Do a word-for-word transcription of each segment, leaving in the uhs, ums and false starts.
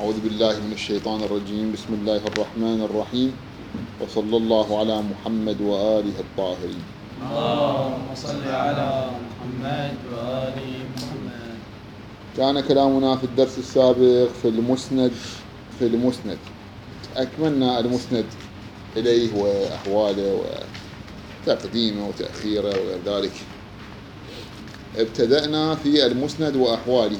أعوذ بالله من الشيطان الرجيم. بسم الله الرحمن الرحيم، وصلى الله على محمد وآله الطاهرين. اللهم صل على محمد وآل محمد. كان كلامنا في الدرس السابق في المسند في المسند أكملنا المسند إليه وأحواله وتقديمه وتأخيره وغير ذلك. ابتدأنا في المسند وأحواله،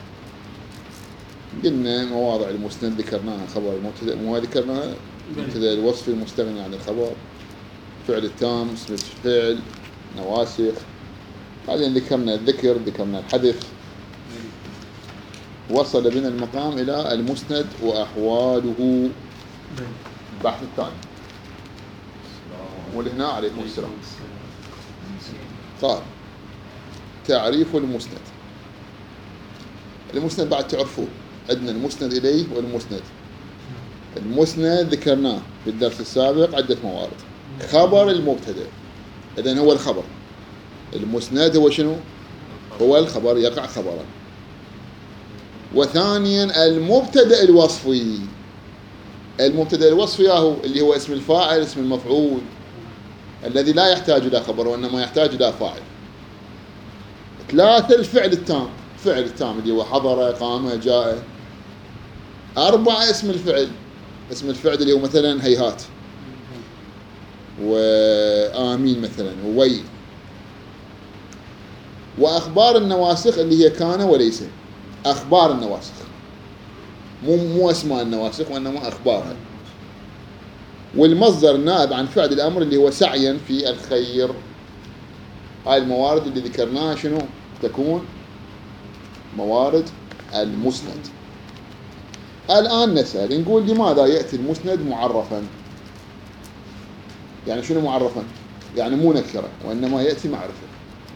قلنا مواضع المسند ذكرناها: خبر المبتدأ، ما ذكرناها مبتدأ الوصف المستغني عن الخبر، فعل التام، اسم الفعل، نواسخ. بعدين ذكرنا الذكر، ذكرنا الحذف. وصل بنا المقام إلى المسند وأحواله البحث الثاني. ولهنا عليكم السلام. قال: تعريف المسند. المسند بعد تعرفوه، عندنا المسند إليه والمسند. المسند ذكرناه في الدرس السابق عدة موارد. خبر المبتدأ، إذن هو الخبر. المسند هو شنو؟ هو الخبر، يقع خبرا. وثانيا المبتدأ الوصفي. المبتدأ الوصفي هو اللي هو اسم الفاعل، اسم المفعول، الذي لا يحتاج إلى خبر وإنما يحتاج إلى فاعل. ثلاثة الفعل التام، فعل التام اللي هو حضر، قام، جاء. أربعة اسم الفعل، اسم الفعل اللي هو مثلا هيهات وآمين مثلا ووي. وأخبار النواسخ اللي هي كان وليس. أخبار النواسخ، مو مو أسماء النواسخ وإنما أخبارها. والمصدر النائب عن فعل الأمر اللي هو سعيا في الخير. هاي الموارد اللي ذكرناها شنو تكون؟ موارد المسند. الآن نسأل، نقول لماذا يأتي المسند معرفا؟ يعني شنو معرفا؟ يعني مو نكرة وإنما يأتي معرفة.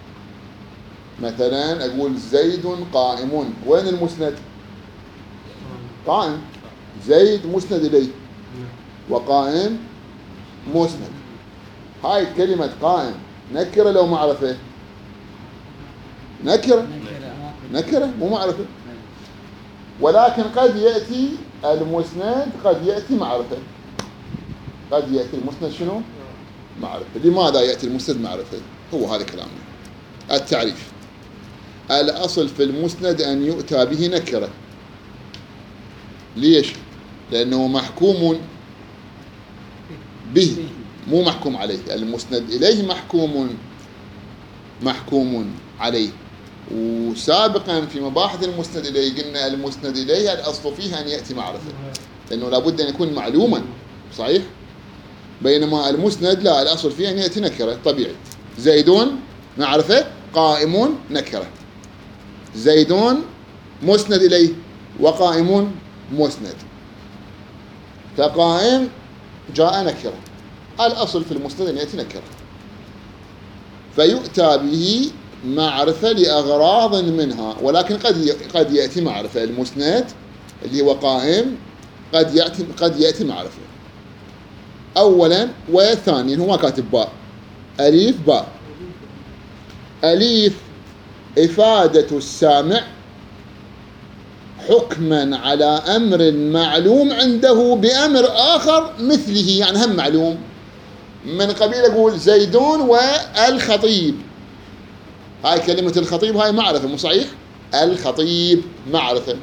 مثلا أقول زيد قائم، وين المسند؟ قائم. زيد مسند إليه وقائم مسند. هاي كلمة قائم نكرة لو معرفة؟ نكرة نكرة مو معرفة. ولكن قد يأتي المسند قد يأتي معرفة. قد يأتي المسند شنو؟ معرفة. لماذا يأتي المسند معرفة؟ هو هذا كلامنا. التعريف: الأصل في المسند أن يؤتى به نكرة. ليش؟ لأنه محكوم به، مو محكوم عليه. المسند إليه محكوم محكوم عليه. وسابقا في مباحث المسند إليه قلنا المسند إليه الأصل فيه أن يأتي معرفة، لأنه لابد أن يكون معلوما، صحيح؟ بينما المسند لا، الأصل فيه أن يأتي نكرة طبيعي. زيدون معرفة، قائمون نكرة. زيدون مسند إليه وقائمون مسند، فقائم جاء نكرة. الأصل في المسند أن يأتي نكرة، فيؤتى به معرفة لأغراض منها. ولكن قد قد يأتي معرفة. المسند اللي هو قائم قد يأتي قد يأتي معرفة أولا. وثانيا هو كاتب باء، أليف باء. أليف إفادة السامع حكما على أمر معلوم عنده بأمر آخر مثله، يعني هم معلوم. من قبيل أقول زيدون والخطيب، هاي كلمة الخطيب هاي معرفة، مو صحيح؟ الخطيب معرفة،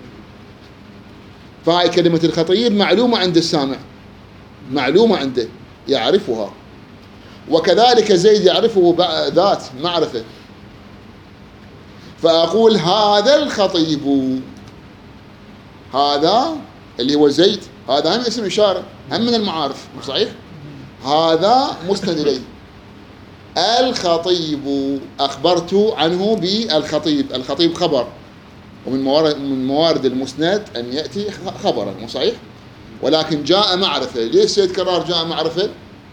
فهاي كلمة الخطيب معلومة عند السامع، معلومة عنده يعرفها. وكذلك زيد يعرفه ذات معرفة، فأقول هذا الخطيب، هذا اللي هو زيد، هذا هم اسم إشارة، هم من المعارف، مو صحيح؟ هذا مسند إليه. الخطيب أخبرت عنه بالخطيب، الخطيب خبر، ومن موارد من موارد المسند أن يأتي خبرا، مو صحيح؟ ولكن جاء معرفة. ليش سيد كرار جاء معرفة؟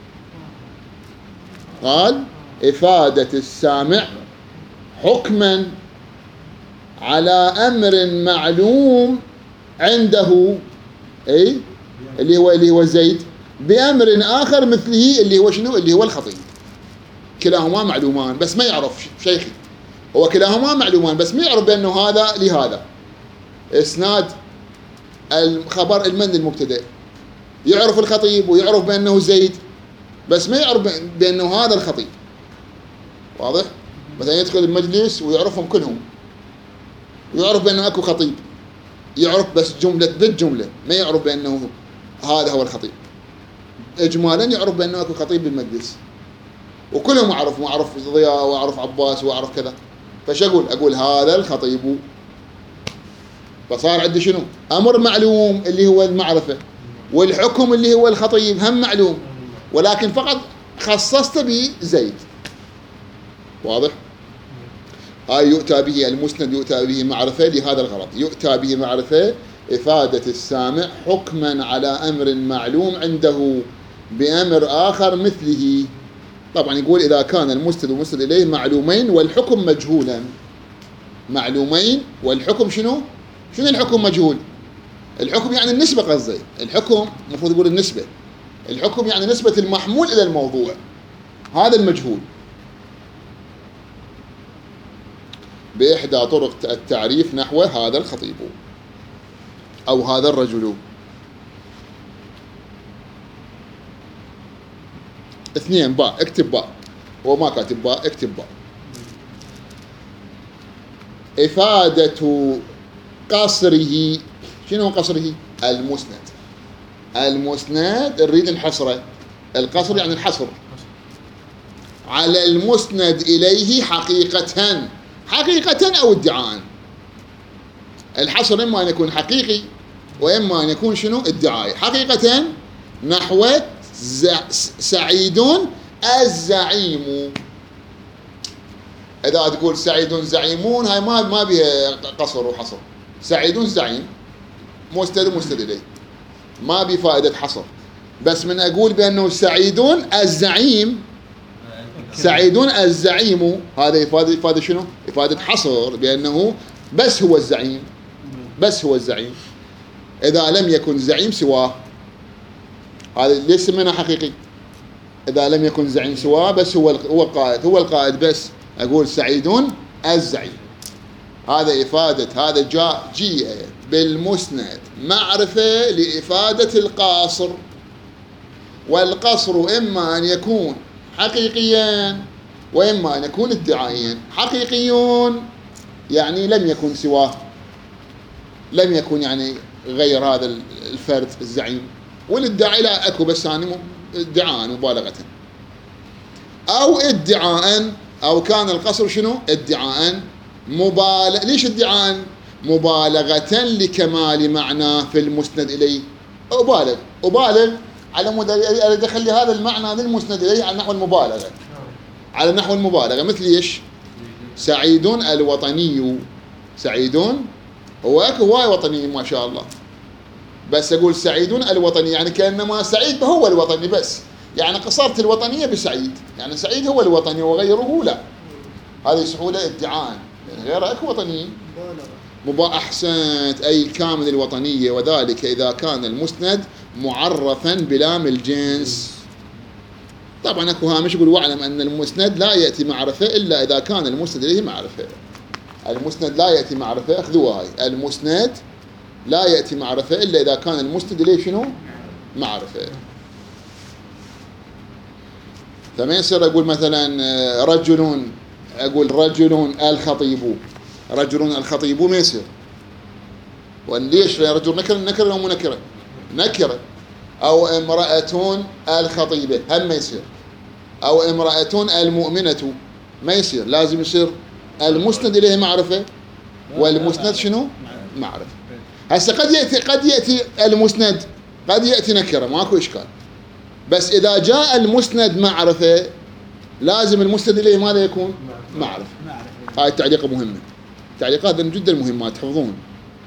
قال إفادة السامع حكما على أمر معلوم عنده، أي اللي هو اللي هو زيد، بأمر آخر مثله اللي هو شنو؟ اللي هو الخطيب. كلاهما معلومان بس ما يعرف شيخي، هو كلاهما معلومان بس ما يعرف بأنه هذا لهذا. إسناد الخبر المن المبتدأ، يعرف الخطيب ويعرف بأنه زيد، بس ما يعرف بأنه هذا الخطيب. واضح؟ مثلا يدخل المجلس ويعرفهم كلهم، ويعرف بأنه أكو خطيب، يعرف بس جملة بالجملة، ما يعرف بأنه هذا هو الخطيب. إجمالا يعرف بأنه أكو خطيب بالمجلس، وكلهم أعرف، وأعرف ضياء وأعرف عباس وأعرف كذا. فش أقول؟ أقول هذا الخطيب. فصار عندي شنو؟ أمر معلوم اللي هو المعرفة، والحكم اللي هو الخطيب هم معلوم، ولكن فقط خصصت بزيد. واضح؟ هاي يؤتى به المسند، يؤتى به معرفة لهذا الغرض. يؤتى به معرفة إفادة السامع حكما على أمر معلوم عنده بأمر آخر مثله. طبعا يقول إذا كان المسند والمسند إليه معلومين والحكم مجهولا. معلومين والحكم شنو؟ شنو الحكم مجهول؟ الحكم يعني النسبة، قصدي الحكم المفروض يقول النسبة. الحكم يعني نسبة المحمول إلى الموضوع، هذا المجهول. بإحدى طرق التعريف نحو هذا الخطيب أو هذا الرجل. اثنين باء، اكتب باء، هو ما كاتب باء، اكتب باء. إفادة قصره. شنو قصره؟ المسند. المسند نريد نحصره. القصر يعني الحصر على المسند إليه حقيقة، حقيقة أو ادعاء. الحصر إما أن يكون حقيقي وإما أن يكون شنو؟ ادعائي. حقيقة نحو سعيد الزعيم. إذا تقول سعيد زعيمون، هاي ما ما بها قصر وحصر. سعيد زعيم مسند مسند إليه، ما بفائدة حصر. بس من أقول بأنه سعيد الزعيم، سعيد الزعيم، هذا إفادة إفادة شنو؟ إفادة حصر، بأنه بس هو الزعيم، بس هو الزعيم. إذا لم يكن زعيم سواه، هذا ليس منه حقيقي. إذا لم يكن زعيم سواه، بس هو هو القائد، هو القائد بس، أقول سعيد الزعيم. هذا إفادة، هذا جاء جيء بالمسند معرفة لإفادة القاصر. والقصر إما أن يكون حقيقيا وإما أن يكون ادعائيا. حقيقيون يعني لم يكن سواه، لم يكن يعني غير هذا الفرد الزعيم. والادعاء لا أكو، بس يعني ادعاء مبالغة. أو ادعاء، أو كان القصر شنو؟ ادعاء مبالغ. ليش ادعاء؟ مبالغة لكمال معناه في المسند إليه. أبالغ أبالغ على مود أريد أخلي هذا المعنى للمسند إليه على نحو المبالغة، على نحو المبالغة. مثل إيش؟ سعيد الوطني. سعيد هو أكو هواي وطني ما شاء الله، بس أقول سعيد الوطني يعني كأنما سعيد هو الوطني بس، يعني قصرت الوطنية بسعيد، يعني سعيد هو الوطني وغيره لا. هذه سهولة ادعاء، يعني غيره أكو وطني. مبا أحسنت، أي كامل الوطنية، وذلك إذا كان المسند معرفا بلام الجنس. طبعا أكو هامش يقول واعلم أن المسند لا يأتي معرفة إلا إذا كان المسند إليه معرفة. المسند لا يأتي معرفة، أخذوها هاي. المسند لا يأتي معرفة إلا إذا كان المسند إليه شنو؟ معرفة. فما يصير أقول مثلا رجل، أقول رجل الخطيب، رجل الخطيب، ما يصير. وليش؟ رجل نكرة، نكرة أو منكرة؟ نكرة. أو امرأة الخطيبة هم ما يصير. أو امرأة المؤمنة ما يصير، لازم يصير المسند إليه معرفة والمسند شنو؟ معرفة. هسه قد يأتي قد يأتي المسند، قد يأتي نكرة، ماكو إشكال. بس إذا جاء المسند معرفة لازم المسند إليه ماذا يكون؟ معرفة. هاي التعليقة مهمة، تعليقات جدا مهمة تحفظون.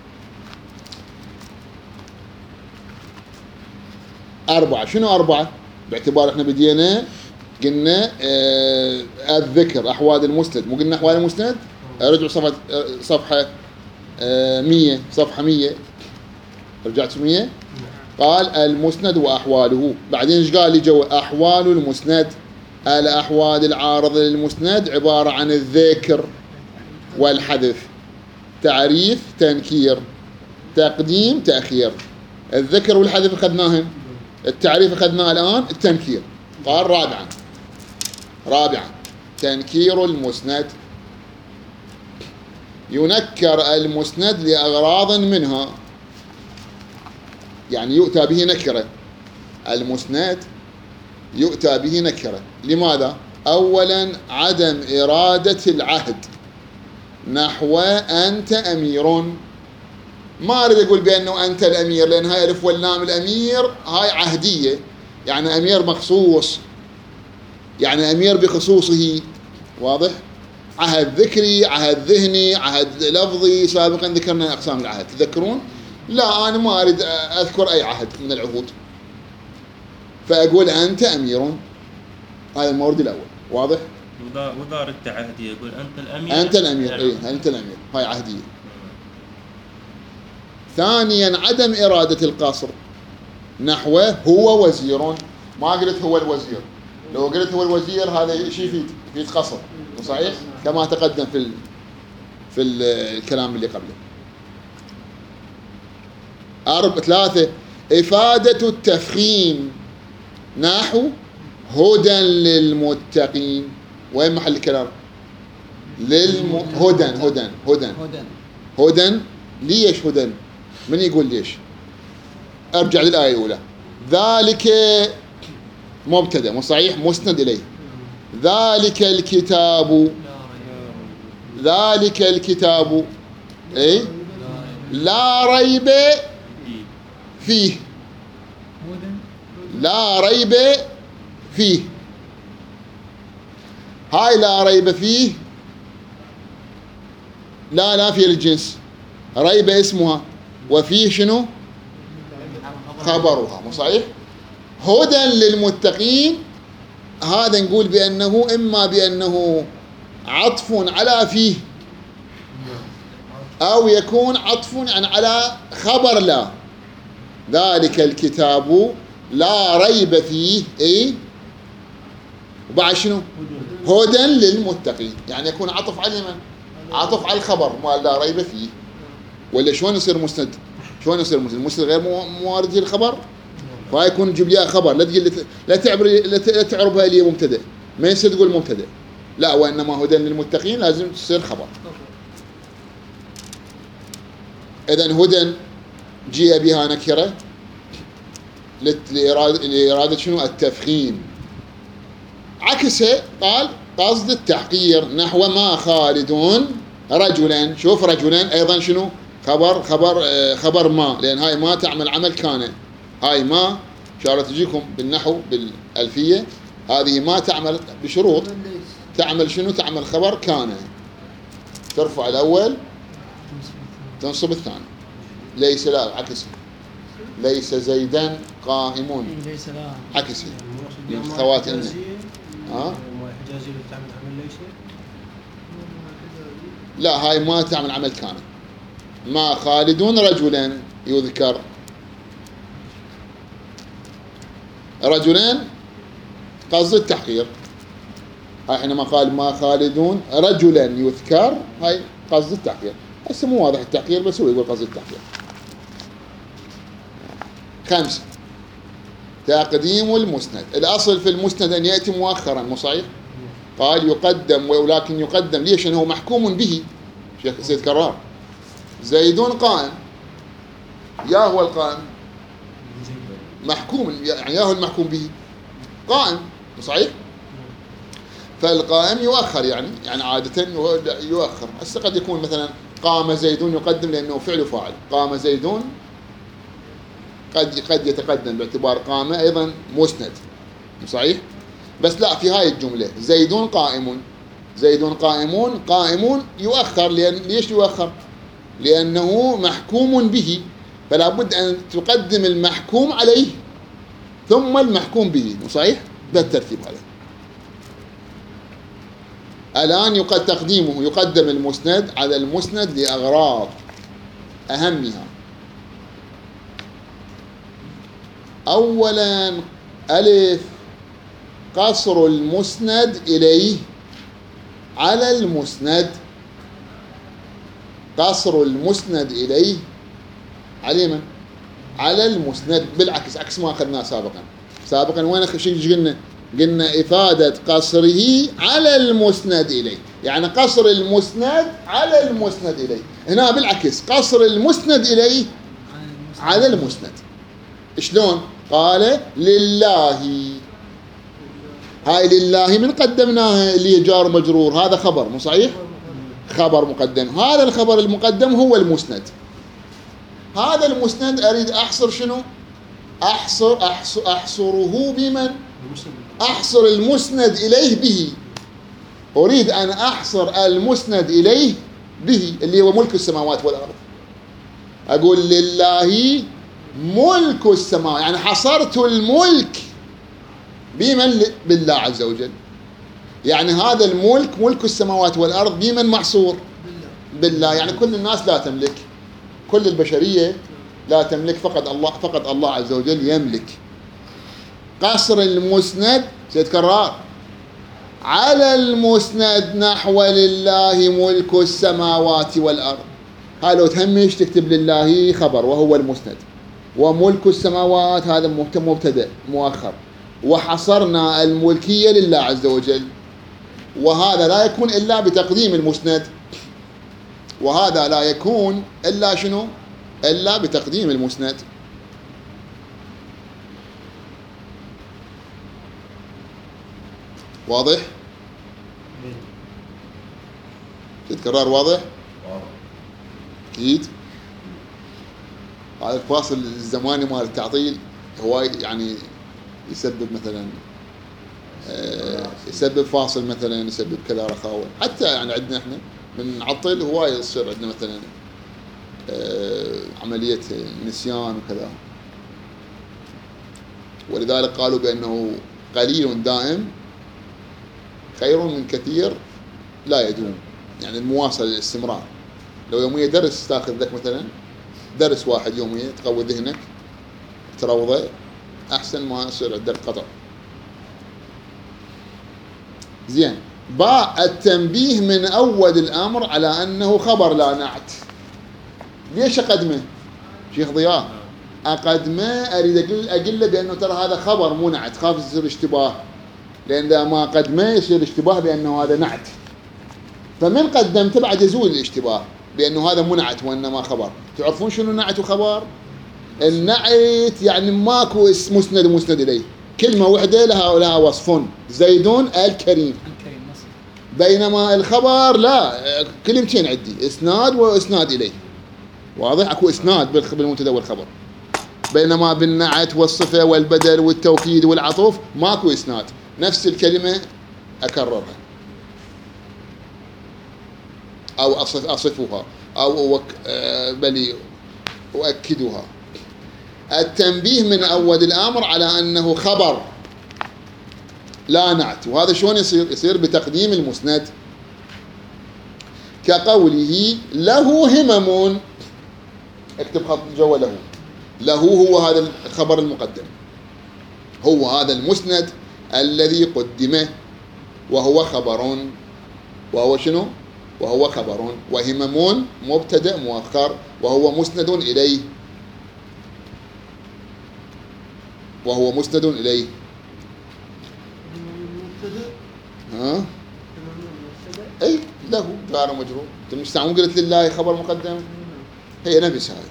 أربعة. شنو أربعة؟ باعتبار إحنا بدينا قلنا آه الذكر أحوال المسند، مو قلنا أحوال المسند؟ رجعوا صفحة آه صفحة آه مية، صفحة مية، رجعت مية. قال المسند وأحواله. بعدين إيش قال لي جوا؟ أحوال المسند. الأحوال العارضة للمسند عبارة عن الذكر والحذف، تعريف تنكير. تقديم تأخير. الذكر والحذف أخذناهن، التعريف أخذناه الآن، التنكير. قال رابعا رابعا تنكير المسند. ينكر المسند لأغراض منها، يعني يؤتى به نكرة. المسند يؤتى به نكرة. لماذا؟ أولا عدم إرادة العهد، نحو أنت أمير. ما أريد أقول بأنه أنت الأمير، لأن هاي ألف واللام الأمير هاي عهدية، يعني أمير مخصوص، يعني أمير بخصوصه. واضح؟ عهد ذكري، عهد ذهني، عهد لفظي. سابقا ذكرنا أقسام العهد، تذكرون؟ لا، أنا ما أريد أذكر أي عهد من العهود، فأقول أنت أمير. هذا المورد الأول. واضح؟ ودار التعهدية يقول أنت الأمير. أنت الأمير، إيه أنت الأمير، هاي عهدية. ثانيا عدم إرادة القصر، نحو هو وزير. ما قلت هو الوزير، لو قلت هو الوزير هذا ايش يفيد؟ يفيد قصر، صحيح؟ كما تقدم في ال... في الكلام اللي قبله. أربعة ثلاثة إفادة التفخيم، نحو هدى للمتقين. وين محل الكلام؟ للم... هدى هدى هدى هدى. ليش هدى؟ من يقول ليش؟ أرجع للآية الأولى. ذلك مبتدأ، مو صحيح؟ مسند إليه. ذلك الكتاب، ذلك الكتاب إيه؟ لا ريب فيه، لا ريب فيه. هاي لا ريب فيه، لا نافية للجنس، ريب اسمها، وفيه شنو؟ خبرها، مو صحيح؟ هدى للمتقين، هذا نقول بأنه إما بأنه عطف على فيه، أو يكون عطف على خبر لا. ذلك الكتاب لا ريب فيه، إيه؟ وبعد شنو؟ هدى للمتقين، يعني يكون عطف على من؟ عطف على الخبر، ما لا ريب فيه. ولا شلون يصير مسند؟ شلون يصير مسند؟ المسند غير موارد الخبر، فيكون جيب لي خبر. لا تقول لا تعبر لا تعربها لي مبتدأ، ما يصير تقول مبتدأ، لا، وإنما هدى للمتقين لازم تصير خبر. إذن هدى جيء بها نكرة لإرادة, لإرادة شنو؟ التفخيم. عكسه قال قصد التحقير، نحو ما خالدون رجلا. شوف رجلا أيضا شنو؟ خبر خبر خبر ما، لأن هاي ما تعمل عمل كان. هاي ما إن شاء الله تجيكم بالنحو بالألفية، هذه ما تعمل بشروط، تعمل شنو؟ تعمل خبر كان، ترفع الأول تنصب الثاني. ليس، لا عكسه، ليس زيدا قائمون، ليس لا عكسه من خوات إنه. ها؟ حجازي اللي تعمل عمل ليس؟ لا، هاي ما تعمل عمل كان. ما خالدون رجلا يذكر، رجلين قصد التحقير. هاي حينما قال ما خالدون رجلا يذكر، هاي قصد التحقير. هسه مو واضح التحقير، بس هو يقول قصد التحقير. خمسة تقديم المسند. الأصل في المسند أن يأتي مؤخرا، مو صحيح؟ قال يقدم، ولكن يقدم ليش؟ أنه محكوم به. شيخ سيد كرار، زيد قائم، يا هو القائم محكوم، يعني يا هو المحكوم به قائم، صحيح؟ فالقائم يؤخر، يعني يعني عادة يؤخر. هسه قد يكون مثلا قام زيدون يقدم لأنه فعل فاعل، قام زيدون قد قد يتقدم باعتبار قام أيضا مسند، صحيح؟ بس لا، في هاي الجملة زيدون قائم، زيدون قائمون، قائمون يؤخر. لأن ليش يؤخر؟ لأنه محكوم به، فلا بد أن تقدم المحكوم عليه ثم المحكوم به، صحيح؟ ده الترتيب هذا. الآن يقد تقديمه، يقدم المسند على المسند لأغراض، أهمها أولا ألف قصر المسند إليه على المسند، قصر المسند إليه على من؟ على المسند، بالعكس عكس ما أخذناه سابقا. سابقا وين شيء قلنا؟ قلنا إفادة قصره على المسند إليه، يعني قصر المسند على المسند إليه. هنا بالعكس قصر المسند إليه على المسند. شلون؟ قال لله، هاي لله من قدمناها اللي جار مجرور، هذا خبر مو صحيح؟ خبر مقدم، هذا الخبر المقدم هو المسند. هذا المسند أريد أحصر شنو؟ أحصر, أحصر أحصره بمن؟ أحصر المسند إليه به. أريد أن أحصر المسند إليه به اللي هو ملك السماوات والأرض. أقول لله ملك السماوات، يعني حصرت الملك بمن؟ بالله عز وجل. يعني هذا الملك ملك السماوات والأرض بمن محصور؟ بالله. يعني كل الناس لا تملك، كل البشرية لا تملك، فقط الله، فقط الله عز وجل يملك. قصر المسند سيتكرر على المسند نحو لله ملك السماوات والأرض. هاي لو تهمش تكتب لله خبر وهو المسند، وملك السماوات هذا مبتدأ مؤخر، وحصرنا الملكية لله عز وجل. وهذا لا يكون إلا بتقديم المسند، وهذا لا يكون إلا شنو؟ إلا بتقديم المسند. واضح؟ تتكرر واضح؟ أكيد. هذا الفاصل الزماني مال التعطيل هواي يعني يسبب مثلا يسبب فاصل، مثلا يسبب كذا رخاوة. حتى يعني عندنا احنا من نعطل هواي يصير عندنا مثلا عملية نسيان وكذا. ولذلك قالوا بأنه قليل دائم خير من كثير لا يدوم، يعني المواصلة الاستمرار. لو يومية درس تاخذ لك مثلا درس واحد يومية تقوي ذهنك تروضه، أحسن ما يصير عندك قطع. زين. باء التنبيه من أول الأمر على أنه خبر لا نعت. ليش أقدمه؟ شيخ ضياء أقدمه أريد أقول أقول له بأنه ترى هذا خبر مو نعت، خاف يصير اشتباه، لأن إذا ما قدمه يصير اشتباه بأنه هذا نعت. فمن قدمته بعد يزول الاشتباه بأنه هذا مو نعت وإنما خبر. تعرفون شنو نعت وخبر؟ النعت يعني ماكو اسم مسند ومسند إليه، كلمة واحدة لها لها وصفون، زيدون الكريم. بينما الخبر لا، كلمتين عندي، اسناد واسناد إليه. واضح؟ اكو اسناد بالمبتدا والخبر. بينما بالنعت والصفة والبدل والتوكيد والعطف ماكو اسناد، نفس الكلمة اكررها او أصف اصفها او أوك بل اؤكدها. التنبيه من اول الامر على انه خبر لا نعت. وهذا شلون يصير؟ يصير بتقديم المسند، كقوله له همم. اكتب خط جوا له. له هو هذا الخبر المقدم، هو هذا المسند الذي قدمه، وهو خبر. وهو شنو؟ وهو خبر. وهمم مبتدأ مؤخر، وهو مسند إليه، وهو مسند إليه. ها؟ اي له جار مجرور. انت مش تعمل قلت لله خبر مقدم، هي نفس هذا.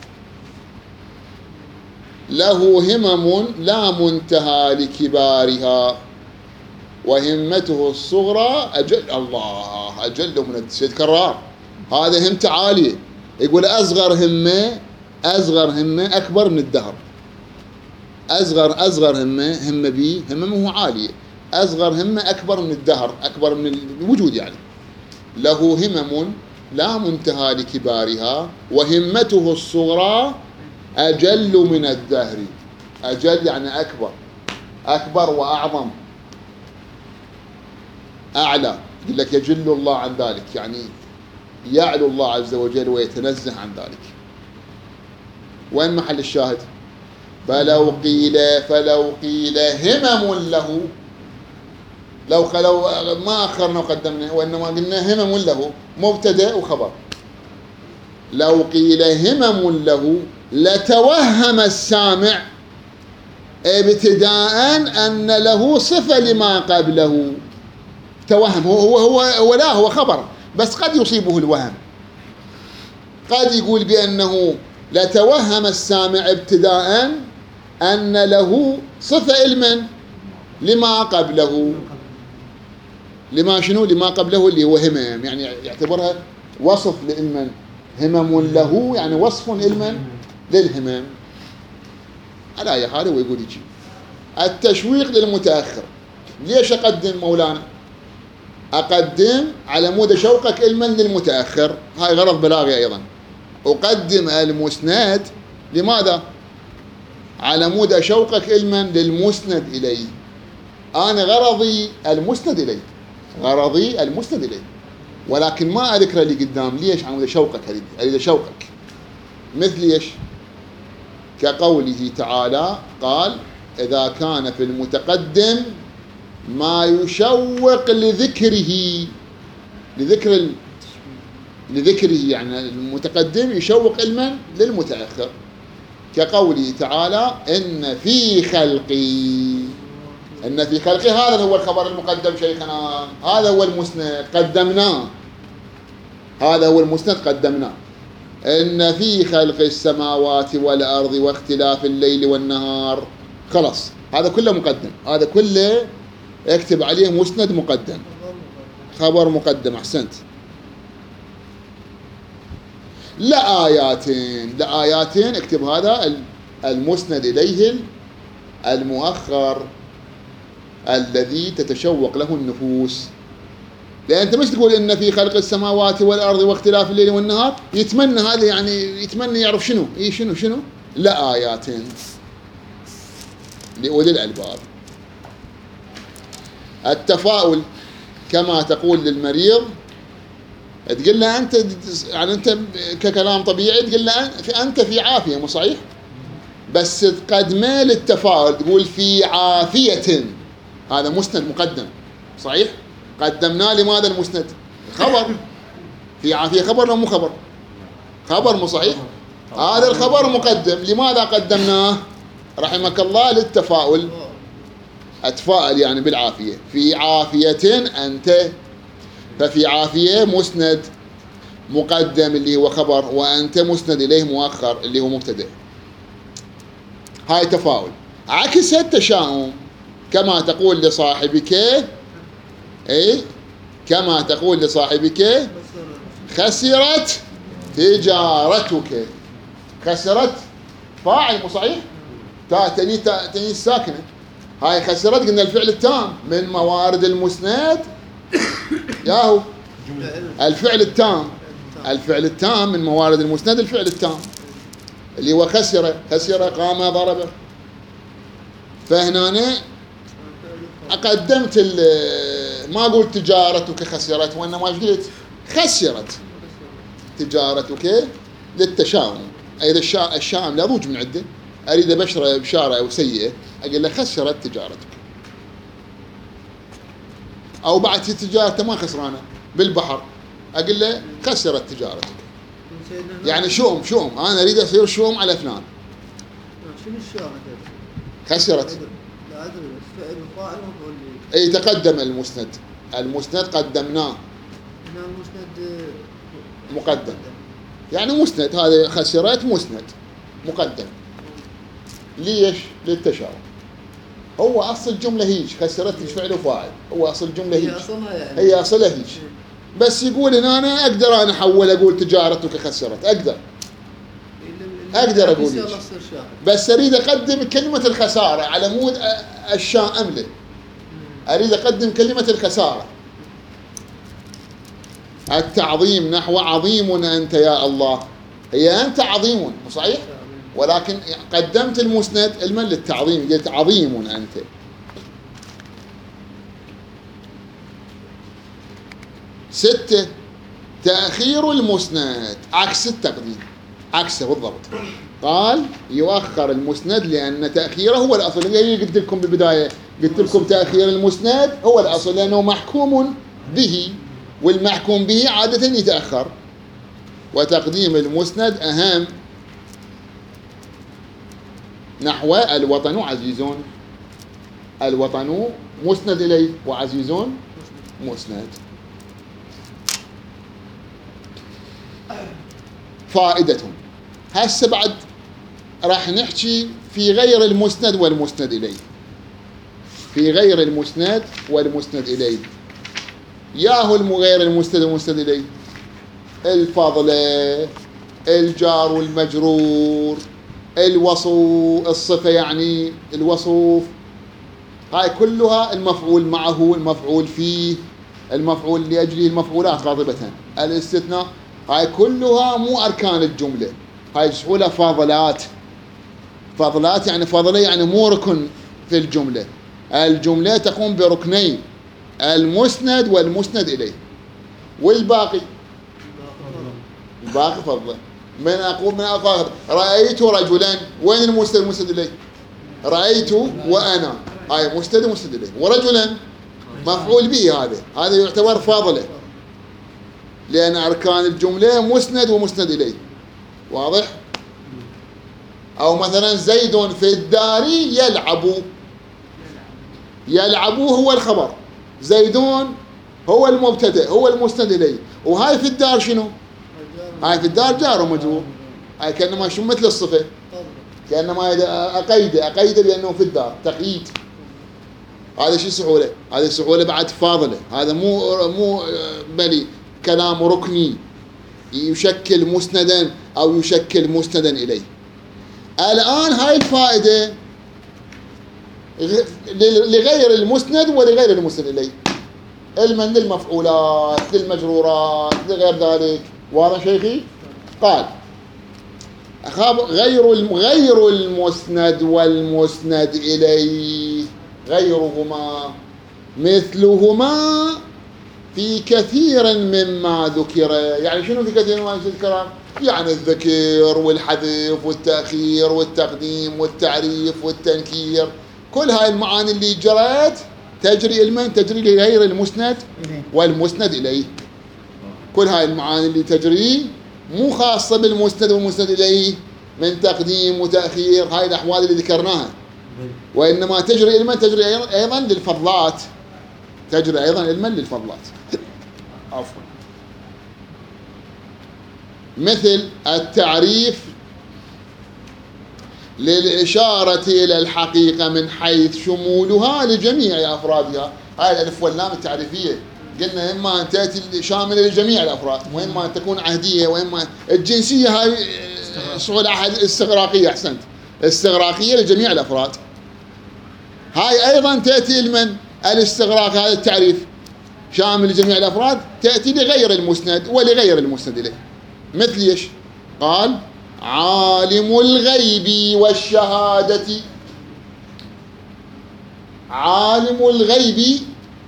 له همم لا منتهى لكبارها، وهمته الصغرى أجل. الله أجل من التكرار. هذا همته عالية. يقول أصغر همة، أصغر همة أكبر من الدهر. أصغر أصغر همة، همة بي هممه عالية، أصغر همة أكبر من الدهر، أكبر من الوجود يعني. له همم لا منتهى لكبارها، وهمته الصغرى أجل من الدهر. أجل يعني أكبر، أكبر وأعظم، أعلى. يقول لك يجل الله عن ذلك، يعني يعلو الله عز وجل ويتنزه عن ذلك. وين محل الشاهد؟ فلو قيل فلو قيل همم له، لو لو ما أخرنا وقدمنا، وإنما قلنا همم له مبتدأ وخبر. لو قيل همم له لتوهم السامع ابتداء أن له صفة لما قبله. توهم، هو هو هو, هو لا هو خبر، بس قد يصيبه الوهم، قد يقول بأنه لتوهم السامع ابتداء أن له صفة لمن؟ لما قبله. لما شنو؟ لما قبله اللي هو همم، يعني يعتبرها وصف للمن، همم له يعني وصف للمن؟ للهمم. على أي حال هو يقول يجي التشويق للمتأخر. ليش أقدم مولانا؟ أقدم على مود شوقك علما للمتأخر، هاي غرض بلاغي أيضا. أقدم المسند لماذا؟ على مود شوقك علما للمسند إليه. أنا غرضي المسند إليه، غرضي المسند إليه، ولكن ما أذكر اللي قدام. ليش؟ على مود شوقك، أريد أريد شوقك. مثل إيش؟ كقوله تعالى قال إذا كان في المتقدم ما يشوق لذكره، لذكر ال... لذكره يعني المتقدم يشوق علما للمتأخر. كقوله تعالى إن في خلقي، إن في خلقي هذا هو الخبر المقدم شيخنا، هذا هو المسند قدمناه، هذا هو المسند قدمناه. إن في خلق السماوات والأرض واختلاف الليل والنهار، خلاص هذا كله مقدم، هذا كله اكتب عليه مسند مقدم، خبر مقدم. أحسنت. لآياتين، لآياتين اكتب هذا المسند إليه المؤخر الذي تتشوق له النفوس. لأن أنت مش تقول إن في خلق السماوات والأرض واختلاف الليل والنهار، يتمنى هذا يعني يتمنى يعرف شنو إيه شنو شنو لآياتين لأولي الألباب. التفاؤل كما تقول للمريض، تقول له أنت يعني أنت ككلام طبيعي تقول له أنت في عافية، مو صحيح؟ بس تقدمه للتفاؤل تقول في عافية، هذا مسند مقدم صحيح؟ قدمناه لماذا المسند؟ خبر في عافية، خبر لو مو خبر؟ خبر مو صحيح؟ هذا الخبر مقدم، لماذا قدمناه؟ رحمك الله للتفاؤل، أتفائل يعني بالعافية. في عافية أنت، ففي عافية مسند مقدم اللي هو خبر، وأنت مسند إليه مؤخر اللي هو مبتدأ. هاي تفاؤل. عكس التشاؤم كما تقول لصاحبك، أي كما تقول لصاحبك خسرت تجارتك. خسرت فاعل مو صحيح؟ تا تني تا تني الساكنة، هاي خسرت قلنا الفعل التام من موارد المسند. ياهو الفعل التام، الفعل التام من موارد المسند الفعل التام اللي هو خسر، خسر قام ضرب. فهنا قدمت ما قلت تجارتك خسرت، وإنما ايش قلت؟ خسرت تجارتك للتشاؤم. اذا الشائم لا ضوج من عده، اريد ابشره بشاره او سيئه اقول له خسرت تجارتك، او بعد تجارته ما خسرانه بالبحر اقول له خسرت تجارتك. يعني شؤم شؤم، انا اريد اصير شؤم على فلان. شنو الشاهد؟ خسرت. لا ادري بس فعل وفاعل ومفعول به. اي تقدم المسند، المسند قدمناه. هنا المسند مقدم، يعني مسند، هذا خسرت مسند مقدم. ليش؟ للتشاؤم. هو اصل الجمله هيج، خسرت فعل وفاعل، هو اصل الجمله هيج، هي اصلها يعني هي اصلها هيج. بس يقول ان انا اقدر انا احول اقول تجارتك خسرت، اقدر اقدر اقول هيج. بس اريد اقدم كلمه الخساره على مود الشائم له، اريد اقدم كلمه الخساره. التعظيم نحو عظيم انت يا الله، هي انت عظيم صحيح، ولكن قدمت المسند علما للتعظيم، قلت عظيم انت. ستة، تأخير المسند عكس التقديم، عكسه بالضبط. قال يؤخر المسند لأن تأخيره هو الأصل. اللي قلت لكم بالبداية، قلت لكم تأخير المسند هو الأصل لأنه محكوم به، والمحكوم به عادة يتأخر، وتقديم المسند أهم نحو الوطن عزيز، الوطن مسند إليه وعزيز مسند. فائدة. هسه بعد راح نحكي في غير المسند والمسند إليه، في غير المسند والمسند إليه. ياهو غير المسند والمسند إليه، الفضلة، الجار والمجرور، الوصف، الصفة يعني الوصف، هاي كلها المفعول معه، المفعول فيه، المفعول لأجله، المفعولات غاضبة، الاستثناء، هاي كلها مو أركان الجملة، هاي يسمونها فاضلات. فاضلات يعني فاضلة يعني مو ركن في الجملة. الجملة تقوم بركنين، المسند والمسند إليه، والباقي الباقي فضله. من أقول من أقول رأيت رجلا، وين المسند المسند إليه؟ رأيت وأنا، هاي مسند مسند إليه، ورجلا مفعول به، هذا هذا يعتبر فاضلة، لأن أركان الجملة مسند ومسند إليه. واضح؟ أو مثلا زيد في الدار يلعب، يلعب هو الخبر، زيدون هو المبتدأ هو المسند إليه، وهاي في الدار شنو؟ هاي في الدار جار ومجرور، هاي كأنما شو مثل الصفة، كأنما أقيد أقيد بأنه في الدار، تقييد. هذا شو سهولة؟ هذه سهولة بعد فاضلة، هذا مو مو بلي كلام ركني يشكل مسندا أو يشكل مسندا إليه. الآن هاي الفائدة لغير المسند ولغير المسند إليه، علما للمفعولات، للمجرورات، لغير ذلك. واضح شيخي؟ قال غير غير المسند والمسند إليه، غيرهما مثلهما في كثير مما ذكر. يعني شنو في كثير مما ذكر؟ يعني الذكر والحذف والتأخير والتقديم والتعريف والتنكير، كل هاي المعاني اللي جرت تجري المن تجري لغير المسند والمسند إليه. كل هاي المعاني اللي تجري مو خاصة بالمسند والمسند إليه من تقديم وتأخير، هاي الأحوال اللي ذكرناها، وإنما تجري المن تجري أيضا للفضلات، تجري أيضا المن للفضلات. عفوا. مثل التعريف للإشارة إلى الحقيقة من حيث شمولها لجميع أفرادها. هاي الألف واللام التعريفية، قلنا إما أن تأتي شاملة لجميع الأفراد، وإما أن تكون عهدية، وإما الجنسية هاي شغل أحد استغراقية، أحسنت، استغراقية لجميع الأفراد. هاي أيضا تأتي لمن؟ الاستغراق، هذا التعريف شامل لجميع الأفراد، تأتي لغير المسند ولغير المسند إليه. مثل إيش؟ قال عالم الغيب والشهادة، عالم الغيب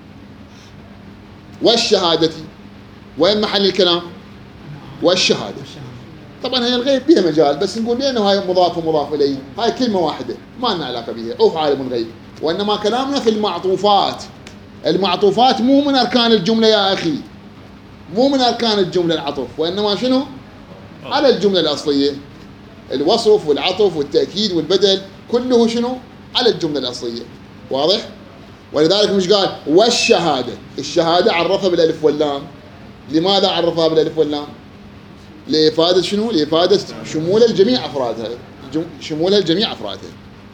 والشهادة، وين محل الكلام؟ والشهادة. طبعا هي الغيب بها مجال، بس نقول لأنه هاي مضاف ومضاف إليه، هاي كلمة واحدة ما لنا علاقة بها، أوف عالم الغيب. وإنما كلامنا في المعطوفات. المعطوفات مو من أركان الجملة يا أخي، مو من أركان الجملة العطف، وإنما شنو؟ على الجملة الأصلية. الوصف والعطف والتأكيد والبدل كله شنو؟ على الجملة الأصلية. واضح؟ ولذلك مش قال والشهادة، الشهادة عرفها بالألف واللام. لماذا عرفها بالألف واللام؟ لإفادة شنو؟ لإفادة شمول الجميع أفرادها، شمول الجميع أفرادها.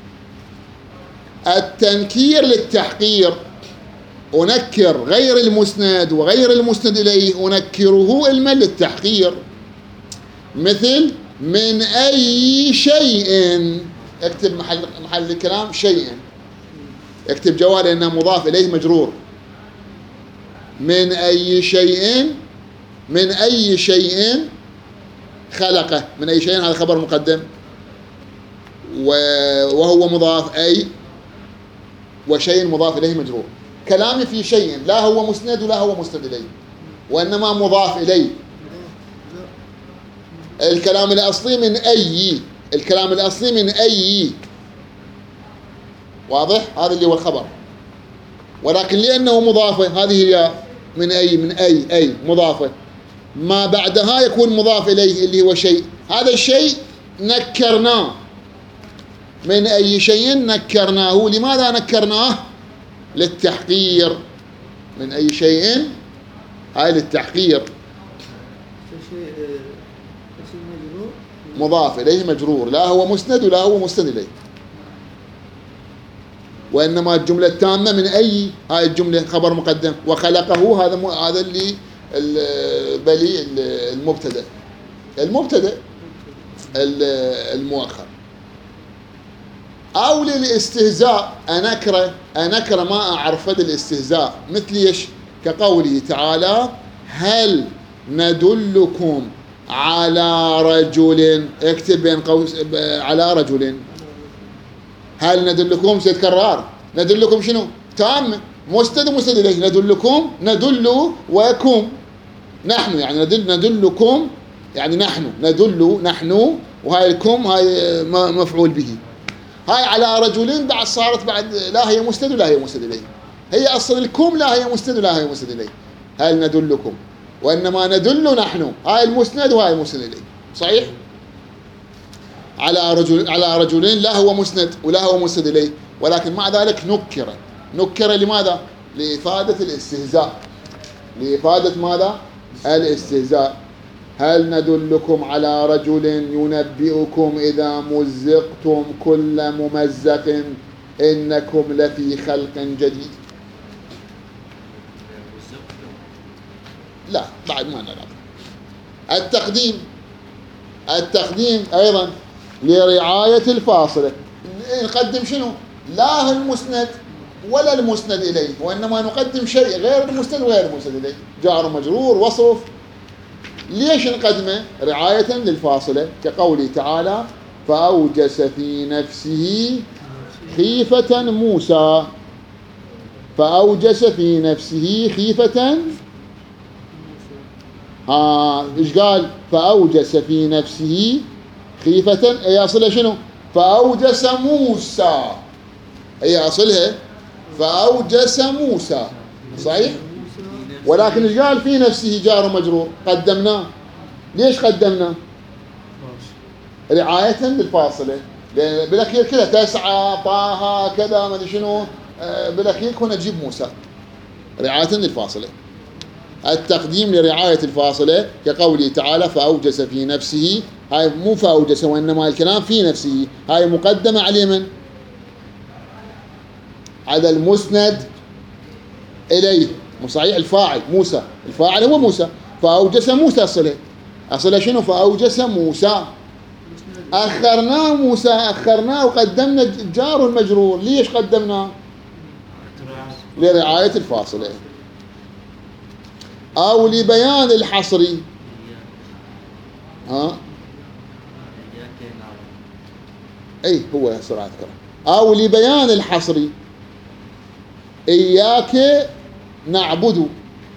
التنكير للتحقير، أنكر غير المسند وغير المسند إليه، أنكره علما للتحقير. مثل من أي شيء، اكتب محل محل الكلام شيء، اكتب جواب لأنه مضاف إليه مجرور. من أي شيء، من أي شيء خلقه، من أي شيء هذا خبر مقدم وهو مضاف، أي وشيء مضاف إليه مجرور. كلامي في شيء لا هو مسند ولا هو مسند إليه، وإنما مضاف إليه. الكلام الأصلي من أي، الكلام الأصلي من أي، واضح؟ هذا اللي هو الخبر، ولكن لأنه مضافة، هذه هي من أي، من أي أي مضافة، ما بعدها يكون مضاف إليه اللي هو شيء. هذا الشيء نكرناه، من أي شيء نكرناه. لماذا نكرناه؟ للتحقير. من أي شيء، هاي للتحقير. شيء اسم مجرور مضاف إليه مجرور، لا هو مسند ولا هو مسند إليه، وإنما الجملة التامة من أي، هاي الجملة خبر مقدم، وخلقه هذا هذا اللي بلي المبتدأ المبتدأ المؤخر. أو للاستهزاء، أنكره أنكره ما أعرف الاستهزاء، مثل إيش؟ كقوله تعالى هل ندلكم على رجل، اكتب بين قوس على رجل، هل ندلكم سيتكرر، ندلكم شنو؟ تام مسند ومسند إليه، ندلكم ندل وكم نحن، يعني ندل ندلكم يعني نحن، ندل نحن، وهاي الكم هاي مفعول به. هاي على رجلين بعد صارت بعد لا هي مسند ولا هي مسند إليه، هي أصل الكم لا هي مسند ولا هي مسند إليه، هل ندلكم، وإنما ندل نحن، هاي المسند وهاي المسند إليه، صحيح؟ على رجل على رجلين لا هو مسند ولا هو مسند إليه، ولكن مع ذلك نكر. نكر لماذا؟ لإفادة الاستهزاء. لإفادة ماذا؟ الاستهزاء. هل ندلكم على رجل ينبئكم إذا مزقتم كل ممزق إنكم لفي خلق جديد. لا بعد ما نلعب. التقديم التقديم أيضا لرعاية الفاصلة. نقدم شنو؟ لا المسند ولا المسند إليه، وإنما نقدم شيء غير المسند وغير المسند إليه، جار مجرور وصف. ليش نقدمه؟ رعاية للفاصلة، كقوله تعالى فأوجس في نفسه خيفة موسى. فأوجس في نفسه خيفة، ها إيش قال؟ فأوجس في نفسه خيفة، أي أصلها شنو؟ فأوجس موسى، أي أصلها فأوجس موسى، صحيح؟ ولكن إيش قال؟ في نفسه جار مجرور، قدمناه. ليش قدمناه؟ رعاية للفاصلة، لأن بالأخير كذا تسعى طه كذا ما أدري شنو، بالأخير كنا نجيب موسى، رعاية للفاصلة. التقديم لرعاية الفاصلة كقوله تعالى فأوجس في نفسه، هاي مو فأوجس وإنما الكلام في نفسه، هاي مقدمة على من؟ على المسند إليه، صحيح؟ الفاعل موسى، الفاعل هو موسى، فأوجس موسى أصله أصله شنو؟ فأوجس موسى. أخرناه موسى، أخرناه وقدمنا الجار المجرور. ليش قدمناه؟ لرعاية الفاصلة. أو لبيان الحصر، ها أي هو سرعة كلام. أو لبيان الحصر، إياك نعبد،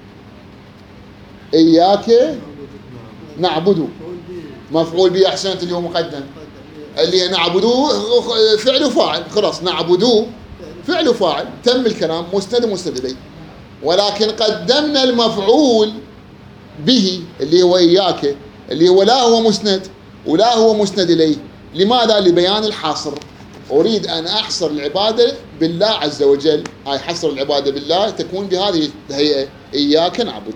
إياك نعبد مفعول به، أحسنت، اليوم مقدم، اللي نعبدوه فعل وفاعل، خلاص نعبدوه فعل وفاعل، تم الكلام، مسند ومسند إليه. ولكن قدمنا المفعول به اللي هو إياك، اللي هو لا هو مسند ولا هو مسند إليه. لماذا؟ لبيان الحصر. أريد أن أحصر العبادة بالله عز وجل، هاي حصر العبادة بالله تكون بهذه الهيئة، إياك نعبد.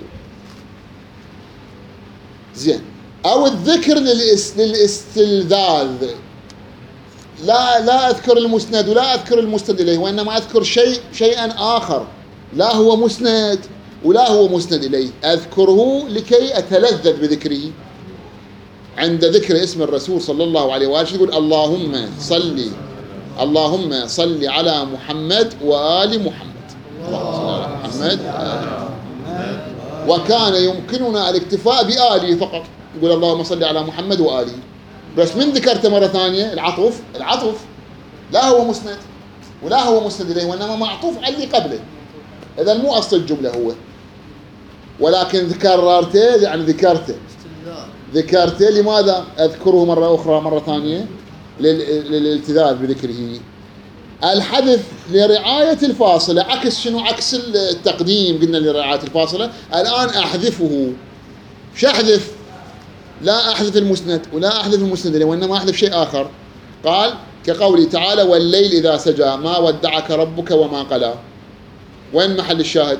زين. أو الذكر للاستلذاذ، لا لا أذكر المسند ولا أذكر المسند إليه، وإنما أذكر شيء شيئا آخر لا هو مسند ولا هو مسند إليه، أذكره لكي أتلذذ بذكره. عند ذكر اسم الرسول صلى الله عليه وآله يقول اللهم صل اللهم صل على محمد وآل محمد، اللهم صل على محمد وآل محمد. وكان يمكننا الاكتفاء بآله فقط، يقول اللهم صل على محمد وآله، بس من ذكرته مرة ثانية العطف العطف لا هو مسند ولا هو مسند إليه، وإنما معطوف على اللي قبله، إذا مو أصل الجملة هو، ولكن ذكررته يعني ذكرته ذكرته لماذا؟ أذكره مرة أخرى مرة ثانية للالتذاذ بذكره. الحذف لرعاية الفاصلة، عكس شنو؟ عكس التقديم، قلنا لرعاية الفاصلة، الآن أحذفه. شو أحذف؟ لا أحذف المسند ولا أحذف المسند إليه، وإنما أحذف شيء آخر. قال كقوله تعالى والليل إذا سجى ما ودعك ربك وما قلى. وين محل الشاهد؟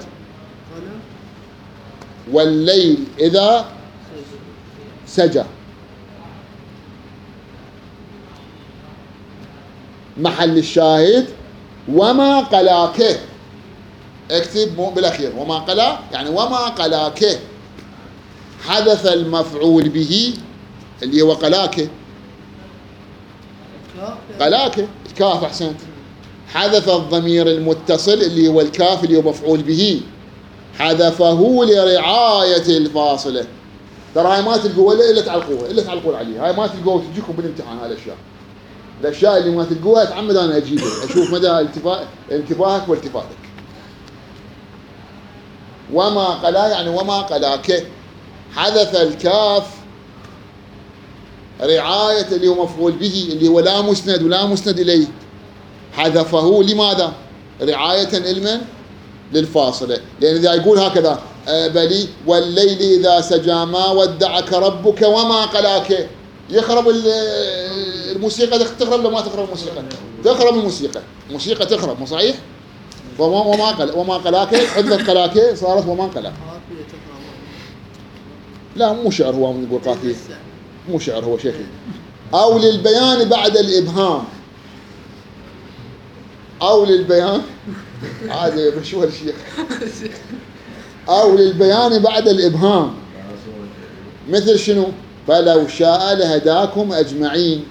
والليل إذا سجى محل الشاهد وما قلاك. اكتب مو بالأخير وما قلا يعني وما قلاك، حذف المفعول به اللي هو قلاك قلاك الكاف أحسنت، حذف الضمير المتصل اللي هو الكاف اللي هو مفعول به، حذفه لرعاية الفاصلة. ترى هاي ما تلقوها إلا تعلقوها إلا تعلقون عليها، هاي ما تلقوها تجيكم بالامتحان. هاي الأشياء الأشياء اللي ما تلقوها أتعمد أنا أجيبها أشوف مدى انتباه انتباهك والتفاتك. وما قلا يعني وما قلاك، حذف الكاف رعاية اللي هو مفعول به اللي هو لا مسند ولا مسند إليه، حذفه لماذا؟ رعاية لمن؟ للفاصلة. لأن إذا يقول هكذا بلي والليل إذا سجى ما ودعك ربك وما قلاك، يخرب الموسيقى. تخرب ولا ما تخرب الموسيقى؟ تخرب الموسيقى، الموسيقى تخرب مو صحيح؟ وما وما قل وما قلاك، حذفت قلاك صارت وما قلا. لا مو شعر هو من يقول قافية، مو شعر هو شيخي. أو للبيان بعد الإبهام، أو للبيان هذا بشوف الشيخ، أو للبيان بعد الإبهام مثل شنو؟ فلو شاء لهداكم أجمعين،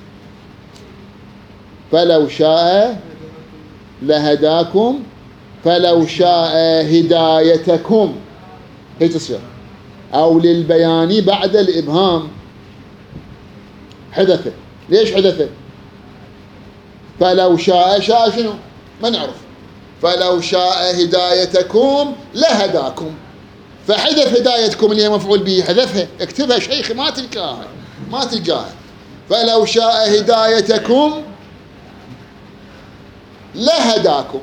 فلو شاء لهداكم، فلو شاء هدايتكم، هي تصير. أو للبيان بعد الإبهام حذفه. ليش حذفه؟ فلو شاء شاء شنو؟ ما نعرف. فلو شاء هدايتكم لهداكم، فحذف هدايتكم اللي هي مفعول به، حذفها. اكتبها شيخي ما تلقاها ما تلقاها. فلو شاء هدايتكم لهداكم،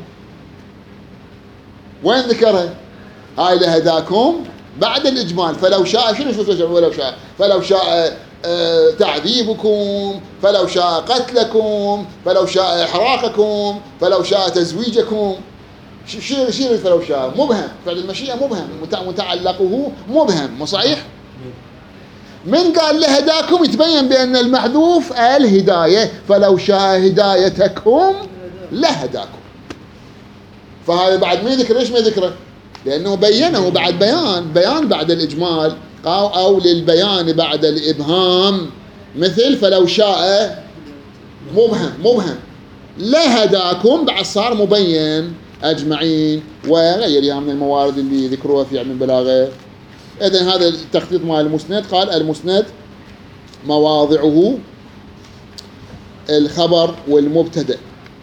وين ذكرها؟ هاي لهداكم بعد الإجمال. فلو شاء شنو شو ولو شاء؟ فلو شاء آه تعذيبكم، فلو شاء قتلكم، فلو شاء إحراقكم، فلو شاء تزويجكم. شير شير فلو شاء مبهم، فعل المشيئة مبهم، متعلقه مبهم مو صحيح؟ من قال لهداكم يتبين بأن المحذوف الهداية، فلو شاء هدايتكم لهداكم. فهذا بعد ما يذكر. ليش ما يذكره؟ لأنه بينه بعد بيان، بيان بعد الإجمال. أو للبيان بعد الإبهام مثل فلو شاء مبهم مبهم لهداكم بعد صار مبين أجمعين وغيرها من الموارد اللي ذكروها في علم البلاغة. إذن هذا التخطيط مع المسند. قال المسند مواضعه الخبر والمبتدأ.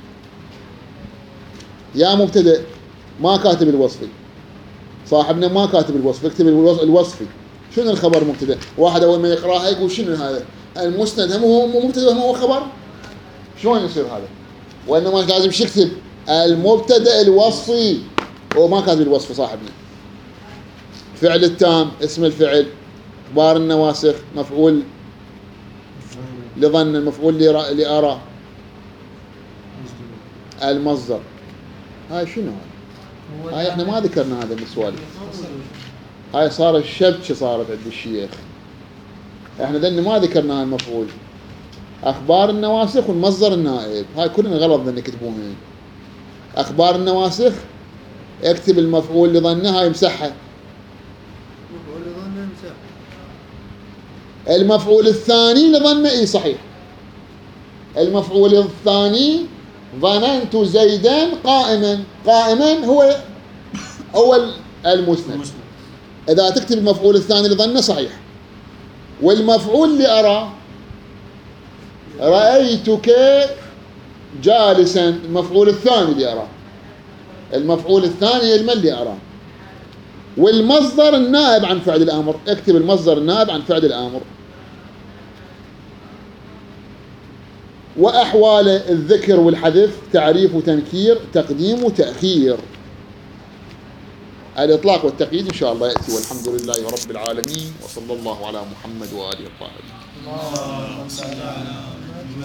يا مبتدأ ما كاتب الوصفي، صاحبنا ما كاتب الوصف، اكتب الوصفي. شنو الخبر مبتدأ؟ واحد أول ما يقرأها يقول شنو هذا؟ المسند هم هو مبتدأ هم هو خبر؟ شلون يصير هذا؟ وإنما لازم يكتب المبتدأ الوصفي، هو ما كاتب الوصف صاحبنا. فعل التام اسم الفعل، اخبار النواسخ مفعول لظن، المفعول لأرى، المصدر. هاي شنو هاي؟ هاي احنا ما ذكرنا هذا السؤال. هاي صار الشبكة صارت عند الشيخ، احنا ذن ما ذكرنا المفعول. اخبار النواسخ والمصدر النائب، هاي كلنا غلط ذن يكتبونها. اخبار النواسخ اكتب المفعول لظنها يمسحها، المفعول الثاني لظن اي صحيح، المفعول الثاني ظننت زيدا قائما، قائما هو هو المسند. اذا تكتب المفعول الثاني لظن صحيح. والمفعول لأرى رأيتك جالسا، المفعول الثاني لأرى، المفعول الثاني المن لأرى. والمصدر النائب عن فعل الأمر، اكتب المصدر النائب عن فعل الأمر. وأحوال الذكر والحذف تعريف وتنكير، تقديم وتأخير. الإطلاق والتقييد إن شاء الله يأتي. والحمد لله رب العالمين، وصلى الله على محمد وآله الطاهرين. اللهم صل على